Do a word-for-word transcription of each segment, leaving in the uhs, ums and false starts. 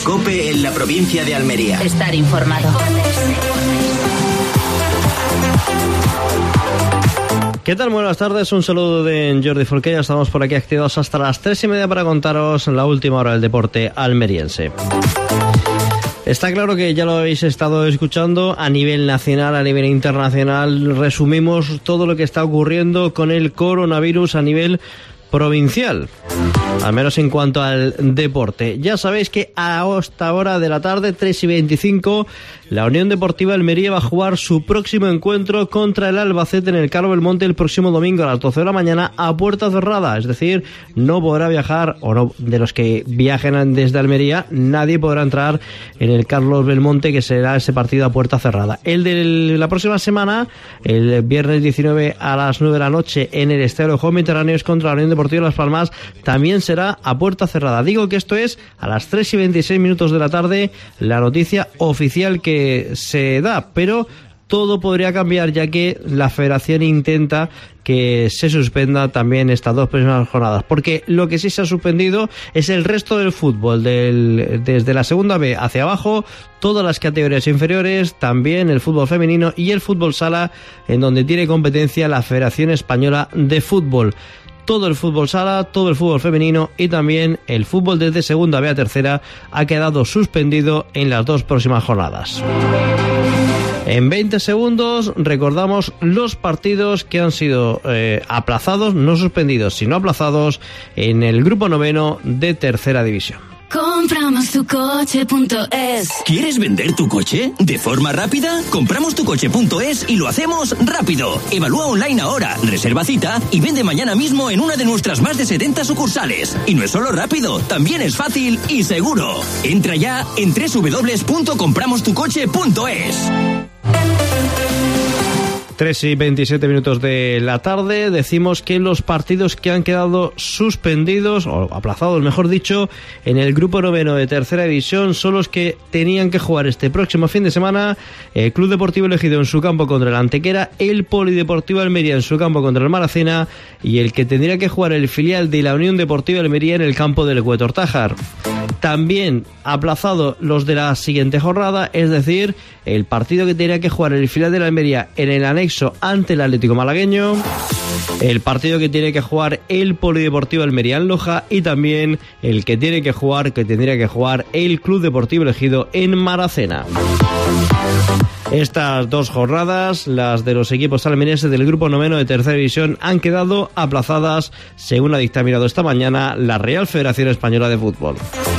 COPE en la provincia de Almería. Estar informado. ¿Qué tal? Buenas tardes, un saludo de Jordi Folqué. Estamos por aquí activados hasta las tres y media para contaros la última hora del deporte almeriense. Está claro que ya lo habéis estado escuchando a nivel nacional, a nivel internacional. Resumimos todo lo que está ocurriendo con el coronavirus a nivel provincial, al menos en cuanto al deporte. Ya sabéis que a esta hora de la tarde, tres y veinticinco, la Unión Deportiva Almería va a jugar su próximo encuentro contra el Albacete en el Carlo Belmonte el próximo domingo a las doce de la mañana a puerta cerrada, es decir, no podrá viajar, o no, de los que viajen desde Almería, nadie podrá entrar en el Carlos Belmonte, que será ese partido a puerta cerrada. El de la próxima semana, el viernes diecinueve a las nueve de la noche en el Estadio Juego Mediterráneo, es contra la Unión Deportiva Las Palmas, también será a puerta cerrada. Digo que esto es a las tres y veintiséis minutos de la tarde, la noticia oficial que se da, pero todo podría cambiar, ya que la federación intenta que se suspenda también estas dos próximas jornadas, porque lo que sí se ha suspendido es el resto del fútbol, del, desde la segunda B hacia abajo, todas las categorías inferiores, también el fútbol femenino y el fútbol sala, en donde tiene competencia la Federación Española de Fútbol. Todo el fútbol sala, todo el fútbol femenino y también el fútbol desde segunda B a tercera ha quedado suspendido en las dos próximas jornadas. En veinte segundos recordamos los partidos que han sido eh, aplazados, no suspendidos, sino aplazados en el grupo noveno de tercera división. Compramos tu coche punto es. ¿Quieres vender tu coche de forma rápida? Compramos tu coche punto es y lo hacemos rápido. Evalúa online ahora, reserva cita y vende mañana mismo en una de nuestras más de setenta sucursales. Y no es solo rápido, también es fácil y seguro. Entra ya en doble u doble u doble u punto compramos tu coche punto es. tres y veintisiete minutos de la tarde, decimos que los partidos que han quedado suspendidos, o aplazados mejor dicho, en el grupo noveno de tercera división son los que tenían que jugar este próximo fin de semana: el Club Deportivo Elegido en su campo contra el Antequera, el Polideportivo Almería en su campo contra el Maracena y el que tendría que jugar el filial de la Unión Deportiva Almería en el campo del Huetor Tájar. También aplazado los de la siguiente jornada, es decir, el partido que tenía que jugar el filial de la Almería en el anexo ante el Atlético Malagueño, el partido que tiene que jugar el Polideportivo Almería en Loja y también el que tiene que jugar, que tendría que jugar el Club Deportivo Elegido en Maracena. Estas dos jornadas, las de los equipos almerienses del grupo noveno de tercera división, han quedado aplazadas, según ha dictaminado esta mañana la Real Federación Española de Fútbol.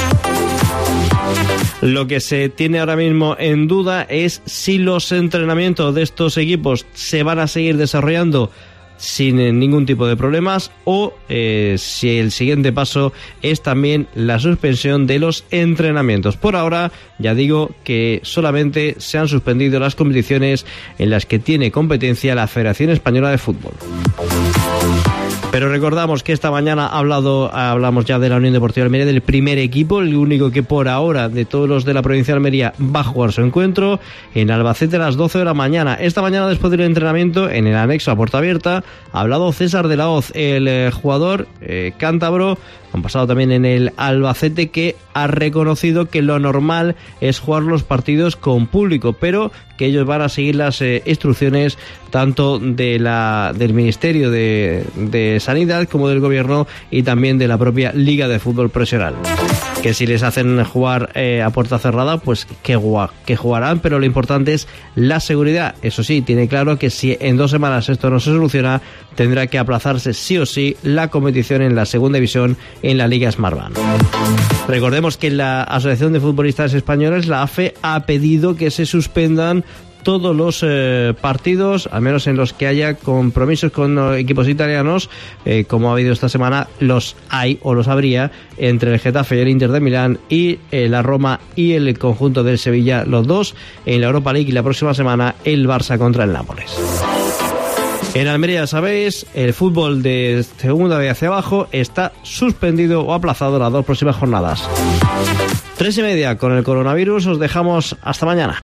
Lo que se tiene ahora mismo en duda es si los entrenamientos de estos equipos se van a seguir desarrollando sin ningún tipo de problemas o eh, si el siguiente paso es también la suspensión de los entrenamientos. Por ahora, ya digo que solamente se han suspendido las competiciones en las que tiene competencia la Federación Española de Fútbol. Pero recordamos que esta mañana ha hablado, hablamos ya de la Unión Deportiva Almería, del primer equipo, el único que por ahora de todos los de la provincia de Almería va a jugar su encuentro en Albacete a las doce de la mañana. Esta mañana, después del entrenamiento en el anexo a puerta abierta, ha hablado César de la Hoz, el eh, jugador eh, cántabro, han pasado también en el Albacete, que ha reconocido que lo normal es jugar los partidos con público, pero que ellos van a seguir las eh, instrucciones tanto de la del Ministerio de, de Sanidad como del Gobierno y también de la propia Liga de Fútbol Profesional. Que si les hacen jugar eh, a puerta cerrada, pues que, que jugarán, pero lo importante es la seguridad. Eso sí, tiene claro que si en dos semanas esto no se soluciona, tendrá que aplazarse sí o sí la competición en la segunda división en la Liga Smartbank. Recordemos que la Asociación de Futbolistas Españoles, la A F E, ha pedido que se suspendan todos los eh, partidos, al menos en los que haya compromisos con uh, equipos italianos, eh, como ha habido esta semana, los hay o los habría entre el Getafe y el Inter de Milán y eh, la Roma y el conjunto del Sevilla, los dos en la Europa League, y la próxima semana el Barça contra el Nápoles. En Almería, sabéis, el fútbol de segunda B hacia abajo está suspendido o aplazado las dos próximas jornadas. Tres y media con el coronavirus, os dejamos hasta mañana.